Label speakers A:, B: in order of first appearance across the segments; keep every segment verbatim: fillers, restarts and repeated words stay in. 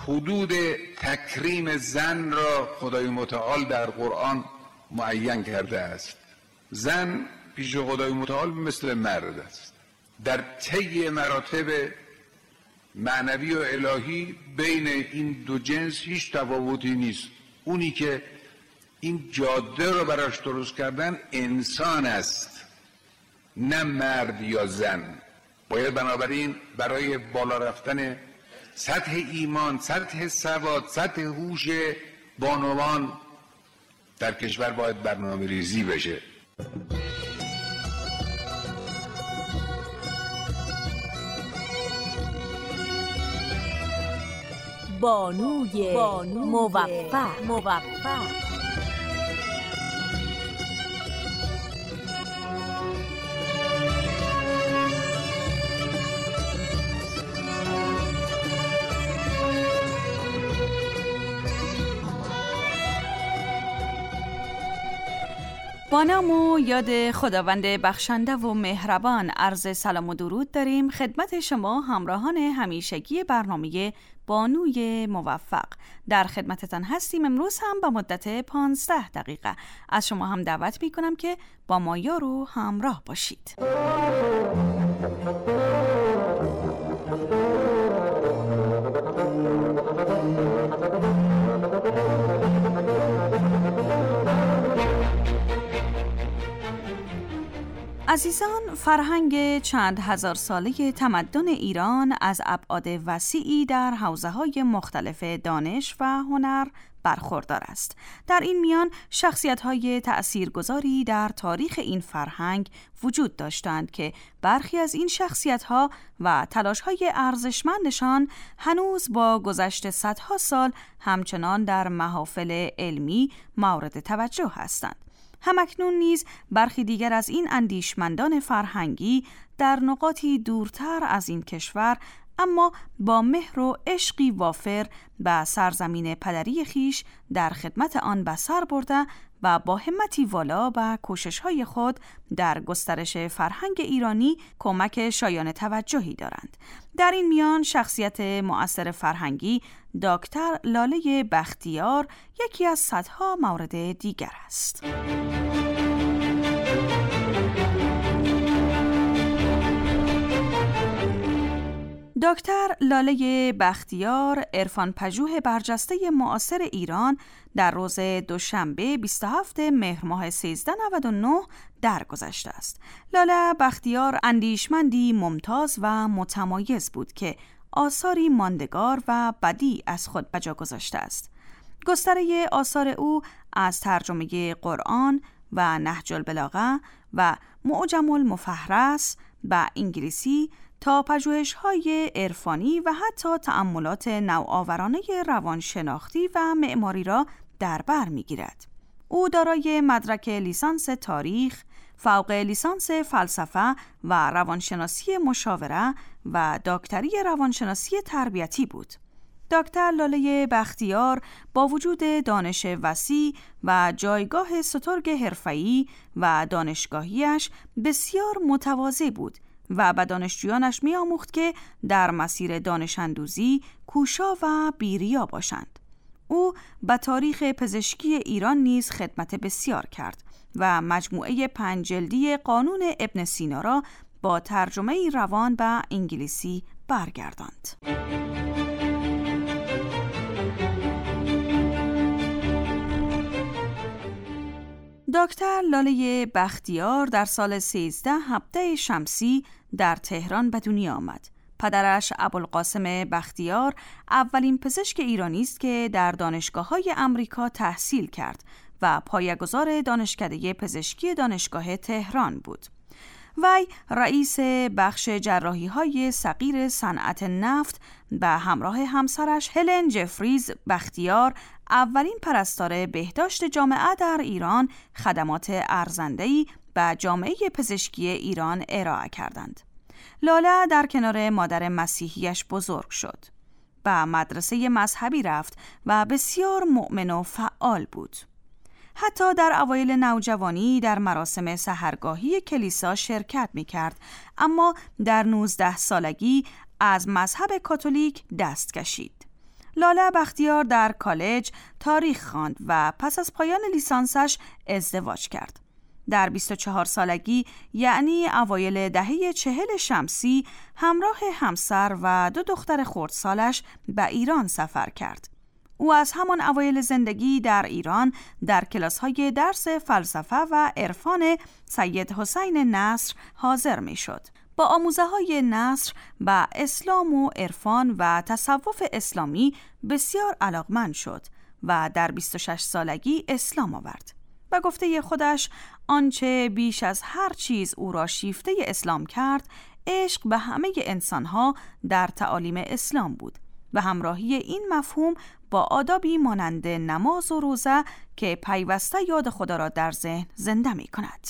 A: حدود تکریم زن را خدای متعال در قرآن معین کرده است. زن پیش خدای متعال مثل مرد است. در طی مراتب معنوی و الهی بین این دو جنس هیچ تفاوتی نیست. اونی که این جاده رو براش درست کردن انسان است، نه مرد یا زن. باید بنابراین برای بالا رفتن سطح ایمان، سطح سواد، سطح هوش بانوان در کشور باید برنامه ریزی بشه.
B: بانوی, بانوی موفق, موفق.
C: با نام و یاد خداوند بخشنده و مهربان عرض سلام و درود داریم خدمت شما همراهان همیشگی برنامه بانوی موفق. در خدمتتان هستیم. امروز هم با مدت پانزده دقیقه از شما هم دعوت می کنم که با ما یارو همراه باشید. عزیزان، فرهنگ چند هزار ساله تمدن ایران از ابعاد وسیعی در حوزه‌های مختلف دانش و هنر برخوردار است. در این میان شخصیت‌های تأثیرگذاری در تاریخ این فرهنگ وجود داشتند که برخی از این شخصیت‌ها و تلاش‌های ارزشمندشان هنوز با گذشت صدها سال همچنان در محافل علمی مورد توجه هستند. همکنون نیز برخی دیگر از این اندیشمندان فرهنگی در نقاطی دورتر از این کشور اما با مهر و عشقی وافر به سرزمین پدری خیش در خدمت آن به سر برده و با همتی والا به کوشش‌های خود در گسترش فرهنگ ایرانی کمک شایان توجهی دارند. در این میان شخصیت مؤثر فرهنگی دکتر لاله بختیار یکی از صدها مورد دیگر است. دکتر لاله بختیار عرفان‌پژوه برجسته معاصر ایران در روز دوشنبه بیست و هفتم مهر ماه سیزده نود و نه درگذشته است. لاله بختیار اندیشمندی ممتاز و متمایز بود که آثاری ماندگار و بدیع از خود به جا گذاشته است. گستره آثار او از ترجمه قرآن و نهج البلاغه و معجم المفهرس به انگلیسی تا پژوهش‌های عرفانی و حتی تأملات نوآورانه روانشناختی و معماری را در بر می‌گیرد. او دارای مدرک لیسانس تاریخ، فوق لیسانس فلسفه و روانشناسی مشاوره و دکتری روانشناسی تربیتی بود. دکتر لاله بختیار با وجود دانش وسیع و جایگاه سترگ حرفه‌ای و دانشگاهیش بسیار متواضع بود و به دانشجویانش می آموخت که در مسیر دانش‌اندوزی کوشا و بیریا باشند. او به تاریخ پزشکی ایران نیز خدمت بسیار کرد و مجموعه پنج جلدی قانون ابن سینا را با ترجمه روان به انگلیسی برگرداند. دکتر لاله بختیار در سال سیزده هفده شمسی در تهران به دنیا آمد. پدرش ابوالقاسم بختیار اولین پزشک ایرانی است که در دانشگاه‌های امریکا تحصیل کرد و پایه‌گذار دانشکده پزشکی دانشگاه تهران بود. وی رئیس بخش جراحی‌های صغیر صنعت نفت به همراه همسرش هلن جفریز بختیار اولین پرستار بهداشت جامعه در ایران خدمات ارزنده‌ای به جامعه پزشکی ایران ارائه کردند. لاله در کنار مادر مسیحیش بزرگ شد. به مدرسه مذهبی رفت و بسیار مؤمن و فعال بود. حتی در اوایل نوجوانی در مراسم سحرگاهی کلیسا شرکت می‌کرد، اما در نوزده سالگی از مذهب کاتولیک دست کشید. لاله بختیار در کالج تاریخ خواند و پس از پایان لیسانسش ازدواج کرد. در بیست و چهار سالگی، یعنی اوایل دهه چهل شمسی، همراه همسر و دو دختر خردسالش به ایران سفر کرد. او از همان اوایل زندگی در ایران در کلاس‌های درس فلسفه و عرفان سید حسین نصر حاضر می‌شد. با آموزه‌های نصر به اسلام و عرفان و تصوف اسلامی بسیار علاقمند شد و در بیست و شش سالگی اسلام آورد. به گفته خودش آنچه بیش از هر چیز او را شیفته اسلام کرد، عشق به همه انسانها در تعالیم اسلام بود و همراهی این مفهوم با آدابی مانند نماز و روزه که پیوسته یاد خدا را در ذهن زنده می کند.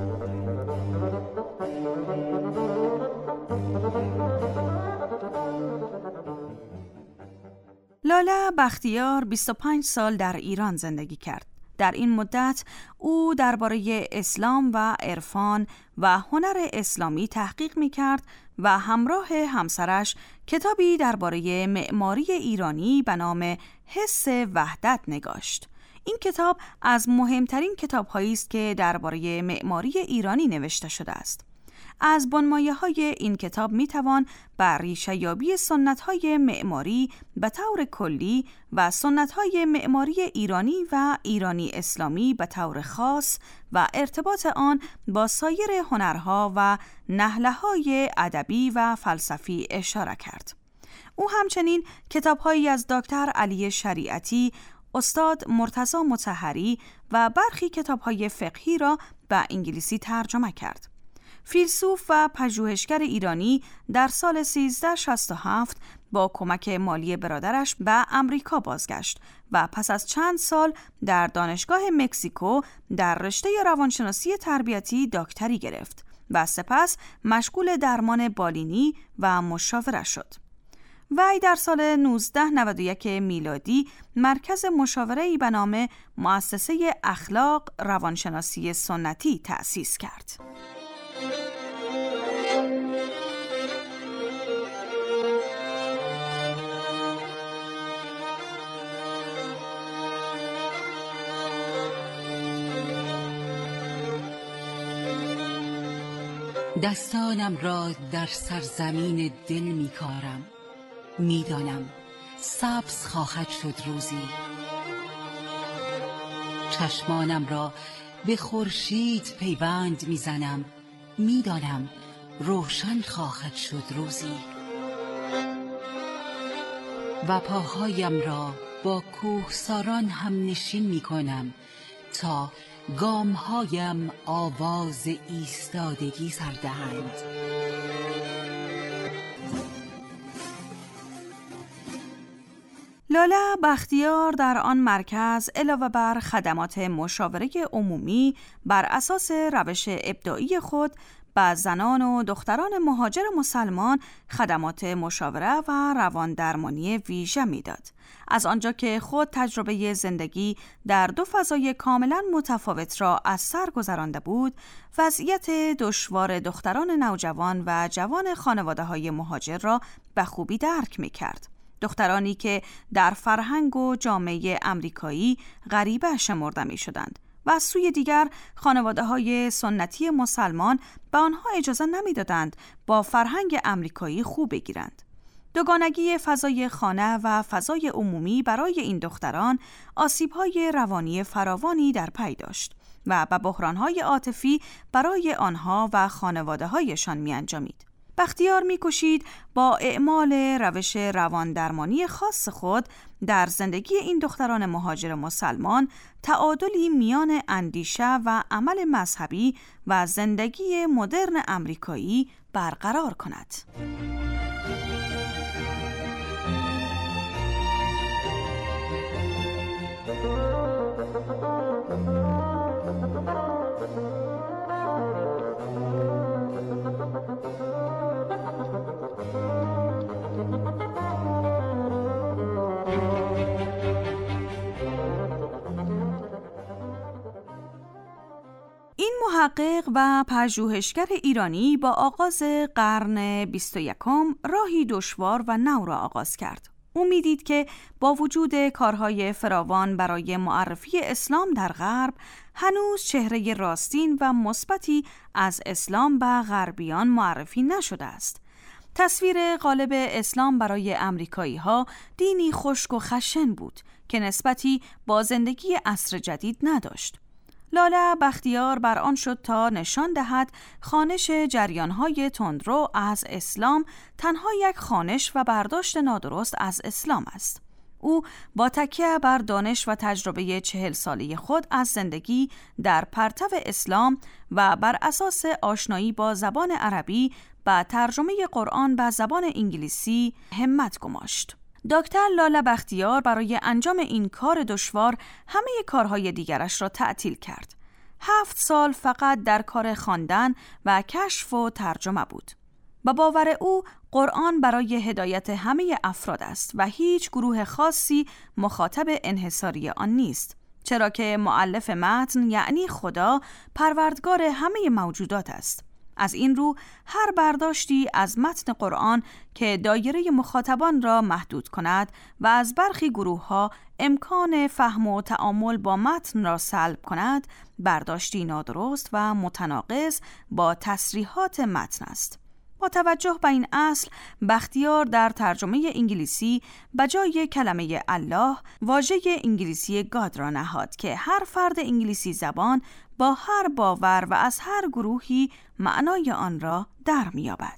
C: لاله بختیار بیست و پنج سال در ایران زندگی کرد. در این مدت او درباره اسلام و عرفان و هنر اسلامی تحقیق می‌کرد و همراه همسرش کتابی درباره معماری ایرانی به نام حس وحدت نگاشت. این کتاب از مهمترین کتاب‌هایی است که درباره معماری ایرانی نوشته شده است. از بنمایه‌های این کتاب می‌توان بر ریشه‌یابی سنت‌های معماری به طور کلی و سنت‌های معماری ایرانی و ایرانی اسلامی به طور خاص و ارتباط آن با سایر هنرها و نهله‌های ادبی و فلسفی اشاره کرد. او همچنین کتاب‌هایی از دکتر علی شریعتی، استاد مرتضی مطهری و برخی کتاب‌های فقهی را به انگلیسی ترجمه کرد. فیلسوف و پژوهشگر ایرانی در سال سیزده شصت و هفت با کمک مالی برادرش به امریکا بازگشت و پس از چند سال در دانشگاه مکزیکو در رشته روانشناسی تربیتی دکتری گرفت و سپس مشغول درمان بالینی و مشاوره شد. وی در سال نوزده نود و یک میلادی مرکز مشاوره‌ای به نام مؤسسه اخلاق روانشناسی سنتی تأسیس کرد.
D: دستانم را در سرزمین دل می کارم، می دانم سبز خواهد شد روزی. چشمانم را به خورشید پیوند می زنم، می دانم روشن خواهد شد روزی. و پاهایم را با کوهساران هم نشین می کنم تا گامهایم آواز ایستادگی سر دهند.
C: لاله بختیار در آن مرکز علاوه بر خدمات مشاوره عمومی بر اساس روش ابداعی خود به زنان و دختران مهاجر مسلمان خدمات مشاوره و روان درمانی ویژه میداد. از آنجا که خود تجربه زندگی در دو فضای کاملا متفاوت را از سر گذرانده بود، وضعیت دشوار دختران نوجوان و جوان خانواده‌های مهاجر را به خوبی درک می‌کرد. دخترانی که در فرهنگ و جامعه امریکایی غریبه شمرده می‌شدند و از سوی دیگر خانواده‌های سنتی مسلمان به آنها اجازه نمی‌دادند با فرهنگ امریکایی خوب بگیرند. دوگانگی فضای خانه و فضای عمومی برای این دختران آسیب‌های روانی فراوانی در پی داشت و به بحران‌های عاطفی برای آنها و خانواده‌هایشان می‌انجامید. بختیار می‌کوشید با اعمال روش رواندرمانی خاص خود در زندگی این دختران مهاجر مسلمان تعادلی میان اندیشه و عمل مذهبی و زندگی مدرن امریکایی برقرار کند. این محقق و پژوهشگر ایرانی با آغاز قرن بیست و یکم راهی دشوار و نو را آغاز کرد. او میدید که با وجود کارهای فراوان برای معرفی اسلام در غرب، هنوز چهره راستین و مثبتی از اسلام به غربیان معرفی نشده است. تصویر غالب اسلام برای امریکایی‌ها دینی خشک و خشن بود که نسبتی با زندگی عصر جدید نداشت. لاله بختیار بر آن شد تا نشان دهد خوانش جریان‌های تندرو از اسلام تنها یک خوانش و برداشت نادرست از اسلام است. او با تکیه بر دانش و تجربه چهل ساله خود از زندگی در پرتو اسلام و بر اساس آشنایی با زبان عربی و ترجمه قرآن به زبان انگلیسی همت گماشت. دکتر لاله بختیار برای انجام این کار دشوار همه کارهای دیگرش را تعطیل کرد. هفت سال فقط در کار خواندن و کشف و ترجمه بود. با باور او قرآن برای هدایت همه افراد است و هیچ گروه خاصی مخاطب انحصاری آن نیست، چرا که مؤلف متن یعنی خدا پروردگار همه موجودات است. از این رو هر برداشتی از متن قرآن که دایره مخاطبان را محدود کند و از برخی گروه‌ها امکان فهم و تعامل با متن را سلب کند، برداشتی نادرست و متناقض با تصریحات متن است. با توجه به این اصل، بختیار در ترجمه انگلیسی بجای کلمه الله واژه انگلیسی گاد را نهاد که هر فرد انگلیسی زبان با هر باور و از هر گروهی معنای آن را در می‌یابد.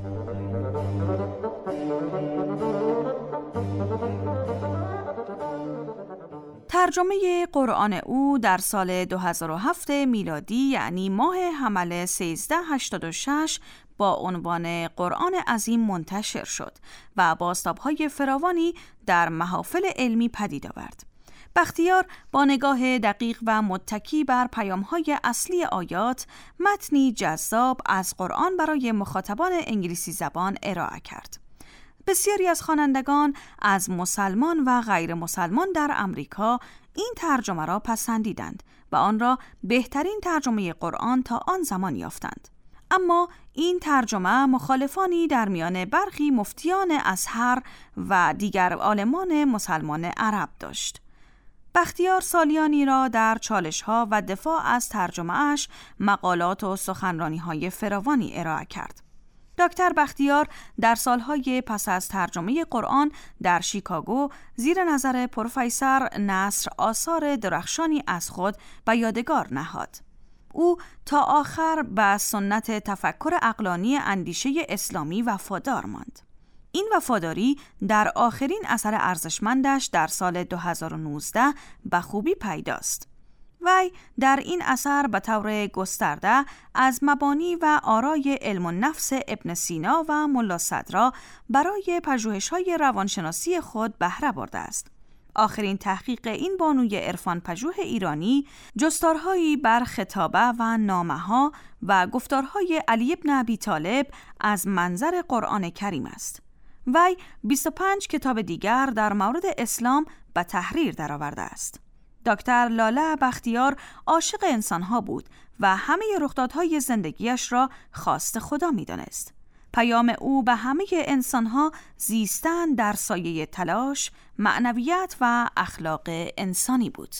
C: ترجمه قرآن او در سال دو هزار و هفت میلادی یعنی ماه حمل سیزده هشتاد و شش با عنوان قرآن عظیم منتشر شد و بازتاب‌های فراوانی در محافل علمی پدید آورد. بختیار با نگاه دقیق و متکی بر پیام‌های اصلی آیات، متنی جذاب از قرآن برای مخاطبان انگلیسی زبان ارائه کرد. بسیاری از خوانندگان از مسلمان و غیر مسلمان در امریکا این ترجمه را پسندیدند و آن را بهترین ترجمه قرآن تا آن زمان یافتند. اما این ترجمه مخالفانی در میان برخی مفتیان ازهر و دیگر عالمان مسلمان عرب داشت. بختیار سالیانی را در چالش‌ها و دفاع از ترجمه‌اش مقالات و سخنرانی‌های فراوانی ارائه کرد. دکتر بختیار در سالهای پس از ترجمه قرآن در شیکاگو زیر نظر پروفسور نصر آثار درخشانی از خود به یادگار نهاد. او تا آخر به سنت تفکر عقلانی اندیشه اسلامی وفادار ماند. این وفاداری در آخرین اثر ارزشمندش در سال دو هزار و نوزده به خوبی پیداست. وی در این اثر به طور گسترده از مبانی و آرای علم النفس ابن سینا و ملا صدرا برای پژوهش‌های روانشناسی خود بهره برده است. آخرین تحقیق این بانوی عرفان پژوه ایرانی جستارهایی بر خطابه و نامه‌ها و گفتارهای علی بن ابی طالب از منظر قرآن کریم است. وی بیست و پنج کتاب دیگر در مورد اسلام به تحریر درآورده است. دکتر لاله بختیار عاشق انسانها بود و همه رخدادهای زندگیش را خواست خدا می‌دانست. پیام او به همه انسانها زیستن در سایه تلاش، معنویت و اخلاق انسانی بود.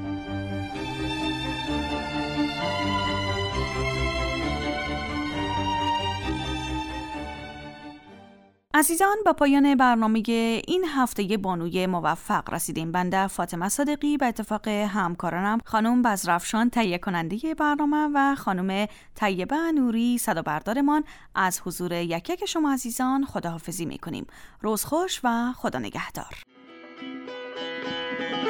C: عزیزان، با پایان برنامه این هفته بانوی موفق رسیدیم. بنده فاطمه صادقی به اتفاق همکارانم خانم بزرافشان تهیه کننده برنامه و خانم طیبه نوری صدابردارمان از حضور یک یک شما عزیزان خداحافظی میکنیم. روز خوش و خدا نگهدار.